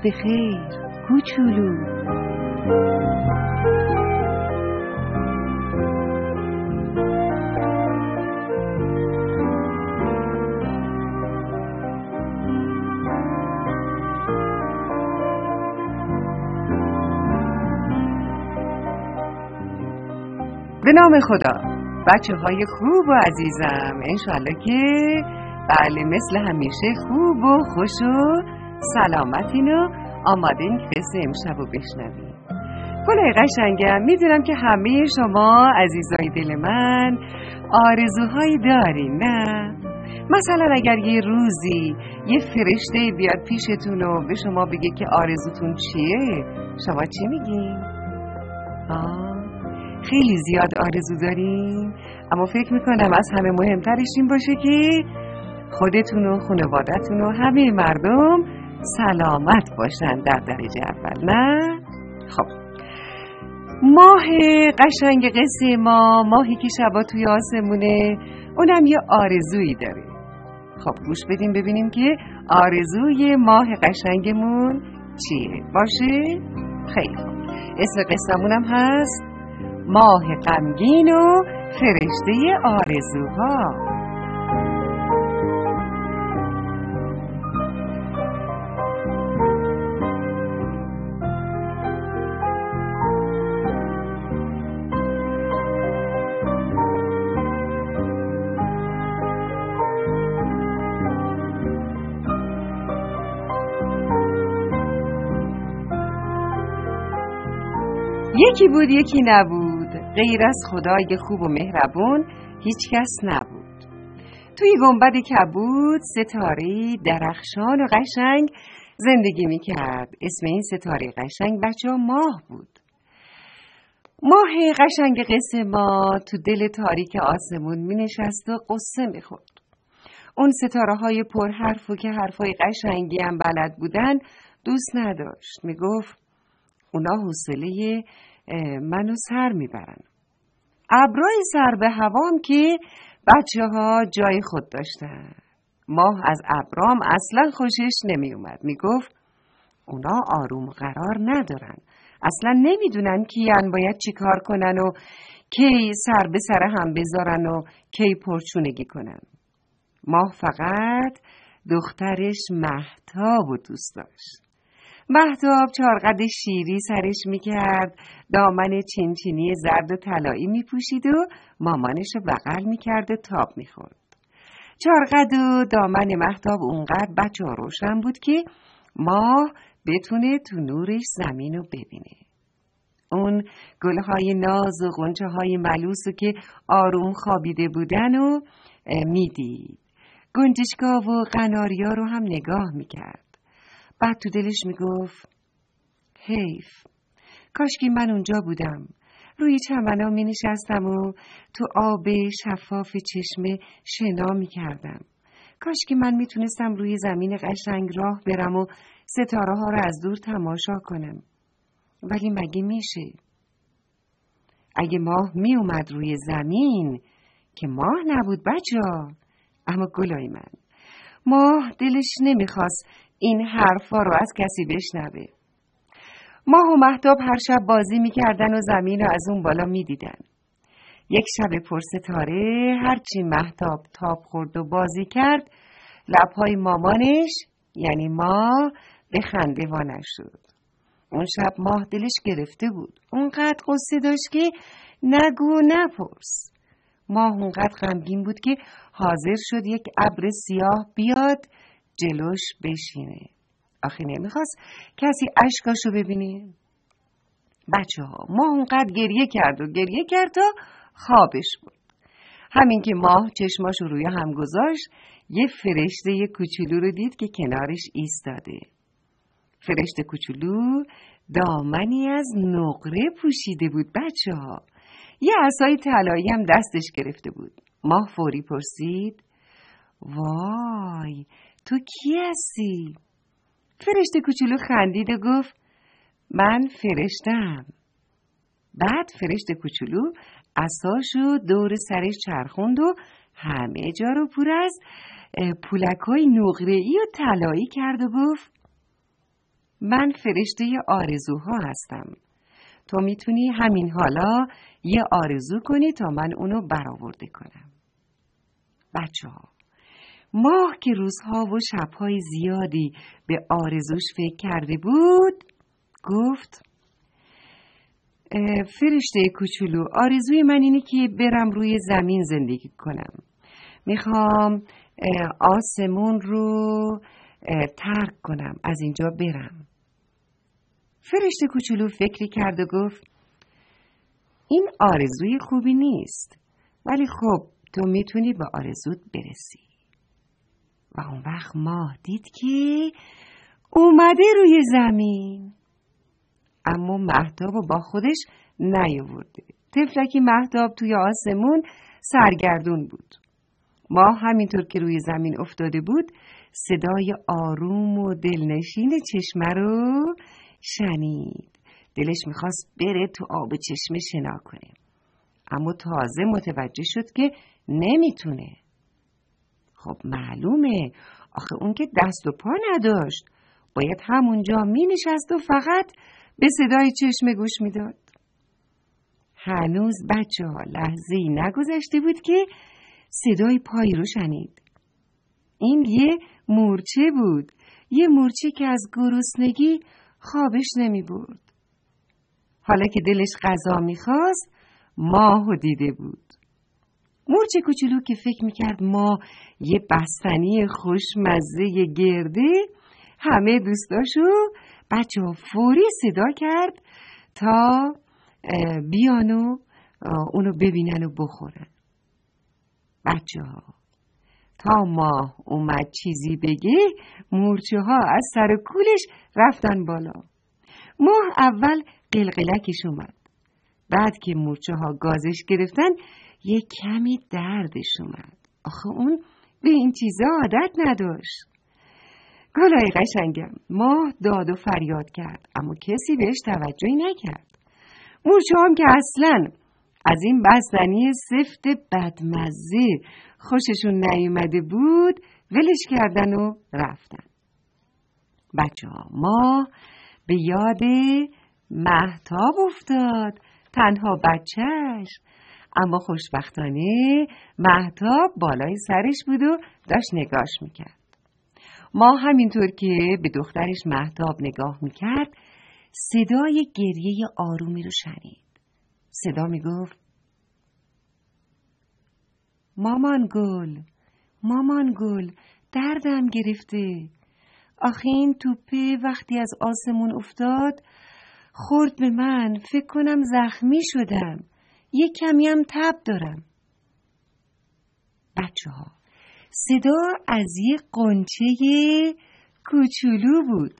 به خیر کوچولو. به نام خدا بچه های خوب و عزیزم، انشالله که بله مثل همیشه خوب و خوش و سلامتین و آمادین که قصه امشب رو بشنویم. گلای قشنگم، میدونم که همه شما عزیزای دل من آرزوهایی دارین، نه؟ مثلا اگر یه روزی یه فرشته بیاد پیشتون و به شما بگه که آرزوتون چیه، شما چی میگین؟ خیلی زیاد آرزو دارین، اما فکر میکنم از همه مهمترش این باشه که خودتون و خانوادتون و همه مردم سلامت باشن در درجه اول، نه؟ خب ماه قشنگ قصه ما، ماهی که شبا توی آسمونه، اونم یه آرزویی داره. خب گوش بدیم ببینیم که آرزوی ماه قشنگمون چیه باشه؟ خیلی خوب، اسم قصه‌مونم هست ماه غمگین و فرشته آرزوها. یکی بود یکی نبود، غیر از خدای خوب و مهربون هیچ کس نبود. توی گنبد کبود ستاره درخشان و قشنگ زندگی میکرد. اسم این ستاره قشنگ بچه‌ها ماه بود. ماه قشنگ قصه ما تو دل تاریک آسمون مینشست و قصه میخورد. اون ستاره های پر حرف و که حرفای قشنگی هم بلد بودن دوست نداشت. میگفت اونا حوصله منو سر میبرن. ابرای سر به هوام که بچه ها جای خود داشتن. ماه از ابرام اصلا خوشش نمی اومد. میگفت اونا آروم قرار ندارن، اصلا نمیدونن کیان باید چی کار کنن و کی سر به سر هم بذارن و کی پرچونگی کنن. ماه فقط دخترش مهتاب و دوست داشت. مهتاب چارقد شیری سرش میکرد، دامن چینچینی زرد و طلایی میپوشید و مامانش رو بغل میکرد و تاب میخورد. چارقد و دامن مهتاب اونقدر بچه ها روشن بود که ماه بتونه تو نورش زمین رو ببینه. اون گلهای ناز و غنچه های ملوسو که آروم خوابیده بودن و میدید. گنجشکا و قناریا رو هم نگاه میکرد. بعد تو دلش میگفت حیف، کاشکی من اونجا بودم، روی چمنا می نشستم و تو آب شفاف چشمه شنا می کردم. کاشکی من می تونستم روی زمین قشنگ راه برم و ستاره ها رو از دور تماشا کنم. ولی مگه میشه؟ اگه ماه می اومد روی زمین که ماه نبود بچه‌ها. اما گلای من، ماه دلش نمیخواست این حرفا رو از کسی بشنوه. ماه و مهتاب هر شب بازی میکردن و زمین رو از اون بالا میدیدن. یک شب پرستاره هرچی مهتاب تاب خورد و بازی کرد، لبهای مامانش یعنی ماه به خنده وانش شد. اون شب ماه دلش گرفته بود، اونقدر قصه داشت که نگو نپرس. ماه اونقدر غمگین بود که حاضر شد یک ابر سیاه بیاد جلوش بشینه. آخه نمیخواست کسی اشکاشو ببینه. بچه ها، ماه اونقدر گریه کرد تا خوابش بود. همین که ماه چشماشو روی هم گذاشت، یه فرشته کوچولو رو دید که کنارش ایستاده. فرشته کوچولو دامنی از نقره پوشیده بود بچه ها. یه عصای طلایی هم دستش گرفته بود. ماه فوری پرسید وای، تو کی هستی؟ فرشته کوچولو خندید و گفت من فرشته‌ام. بعد فرشته کوچولو عصاشو دور سرش چرخوند و همه جا رو پر از پولکای نقره‌ای و طلایی کرد و گفت من فرشته آرزوها هستم. تو میتونی همین حالا یه آرزو کنی تا من اونو برآورده کنم. بچه‌ها، ماه که روزها و شب‌های زیادی به آرزوش فکر کرده بود، گفت: فرشته کوچولو، آرزوی من اینه که برم روی زمین زندگی کنم. میخوام آسمون رو ترک کنم، از اینجا برم. فرشته کوچولو فکری کرد و گفت: این آرزوی خوبی نیست، ولی خب تو میتونی به آرزوت برسی. و اون وقت ماه دید که اومده روی زمین، اما مهتاب با خودش نیاورده. طفلکی مهتاب توی آسمون سرگردون بود. ماه همینطور که روی زمین افتاده بود، صدای آروم و دلنشین چشمه رو شنید. دلش میخواست بره تو آب چشمه شنا کنه، اما تازه متوجه شد که نمیتونه. خب معلومه، آخه اون که دست و پا نداشت، باید همونجا می نشست و فقط به صدای چشمه گوش میداد. هنوز بچه‌ها لحظه‌ای نگذشته بود که صدای پایی رو شنید. این یه مورچه بود، یه مورچه که از گرسنگی خوابش نمی برد. حالا که دلش غذا میخواست، ماهو دیده بود. مورچه کوچولو که فکر میکرد ماه یه بستنی خوشمزه گرده، همه دوستاشو بچه‌ها فوری صدا کرد تا بیان و اونو ببینن و بخورن. بچه‌ها تا ماه اومد چیزی بگه، مورچه ها از سر کولش رفتن بالا. ماه اول قلقلکش اومد، بعد که مورچه ها گازش گرفتن یه کمی دردش اومد. آخه اون به این چیزا عادت نداشت. گلای قشنگم، ماه داد و فریاد کرد، اما کسی بهش توجهی نکرد. مورچه هم که اصلاً از این بستنی سفت بدمزه خوششون نیومده بود، ولش کردن و رفتن. بچه‌ها، ماه به یاد مهتاب افتاد، تنها بچهش. اما خوشبختانه مهتاب بالای سرش بود و داشت نگاش میکرد. ماه همینطور که به دخترش مهتاب نگاه میکرد، صدای گریه آرومی رو شنید. صدا میگفت: مامان گل، مامان گل، دردم گرفته. آخه این توپه وقتی از آسمون افتاد خورد به من، فکر کنم زخمی شدم، یه کمی هم تب دارم. بچه‌ها، صدا از یه غنچه کوچولو بود.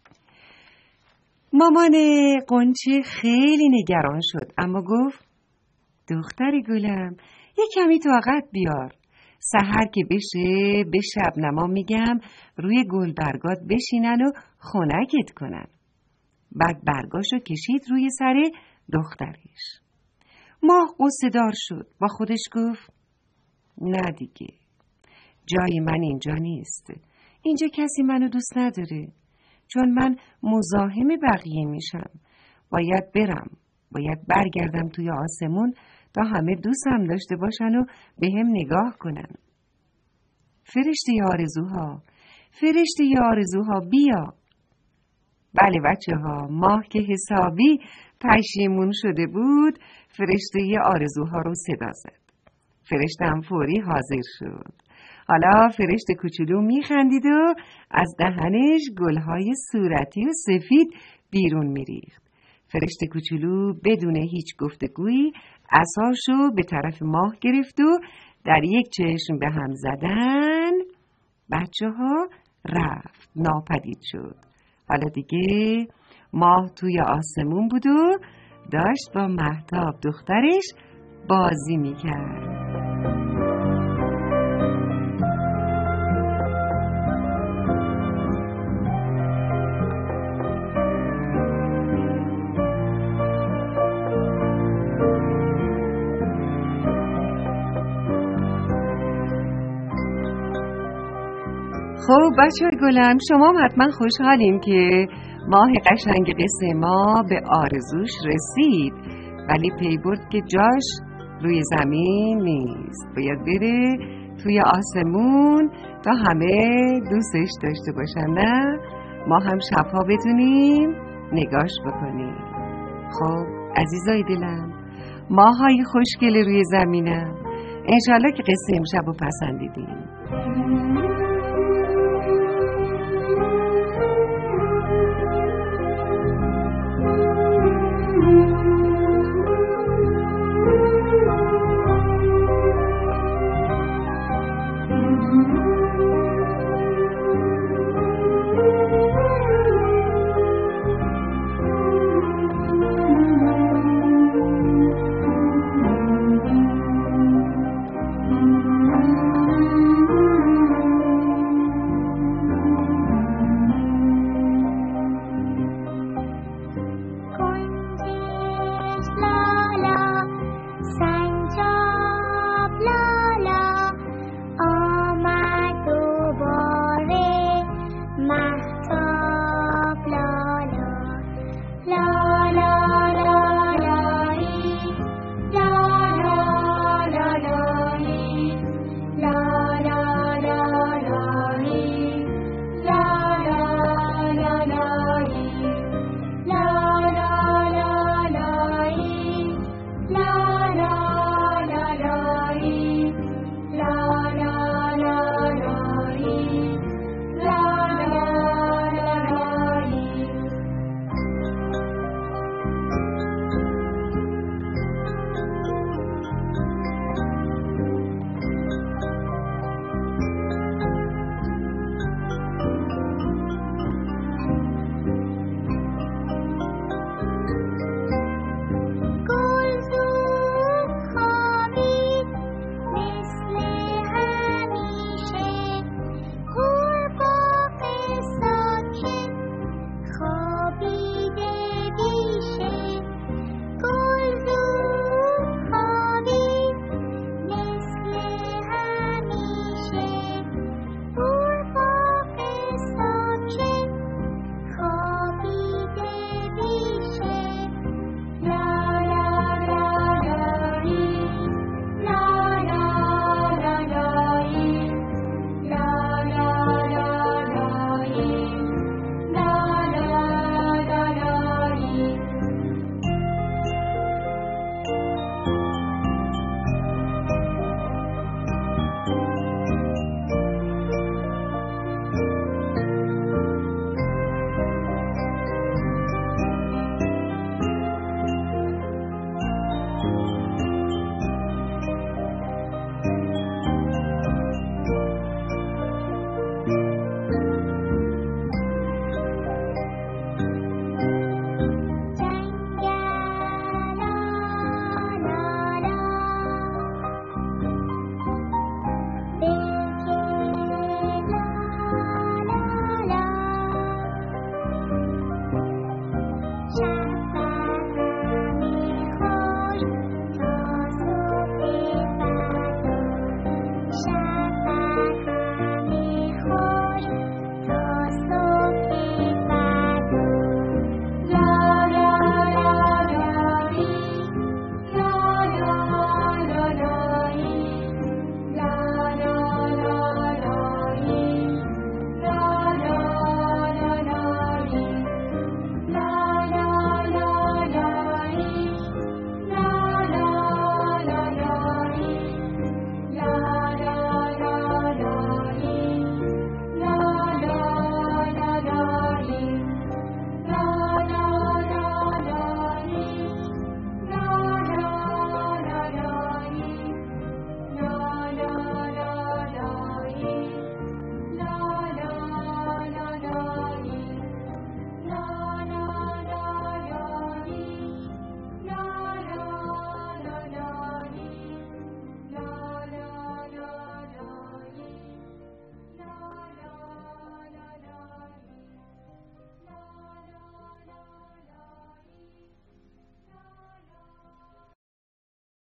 مامان غنچه خیلی نگران شد، اما گفت: دختر گلم، یه کمی طاقت بیار. سحر که بشه به شبنما میگم روی گل برگات بشینن و خنکت کنن. بعد برگاشو کشید روی سر دخترش. ماه غصه دار شد، با خودش گفت: نه دیگه، جای من اینجا نیست. اینجا کسی منو دوست نداره، چون من مزاحم بقیه میشم. باید برم، باید برگردم توی آسمون تا همه دوستم داشته باشن و به هم نگاه کنن. فرشته آرزوها، فرشته آرزوها، بیا. بله بچه‌ها، ماه که حسابی پشیمون شده بود، فرشته آرزوها رو صدا زد. فرشته هم فوری حاضر شد. حالا فرشته کوچولو میخندید و از دهنش گلهای صورتی و سفید بیرون میریخت. فرشته کوچولو بدون هیچ گفتگویی عصاشو به طرف ماه گرفت و در یک چشم به هم زدن بچه‌ها رفت، ناپدید شد. حالا دیگه ماه توی آسمون بود و داشت با مهتاب دخترش بازی میکرد. خب بچه‌های گلم، شما هم حتما خوشحالیم که ماه قشنگ قصه ما به آرزوش رسید، ولی پی برد که جاش روی زمین نیست، باید بره توی آسمون تا همه دوستش داشته باشن، نه ما هم شبها بتونیم نگاش بکنیم. خب عزیزای دلم، ماهای خوشگل روی زمینم، انشالله که قصه امشب رو پسندیدیم.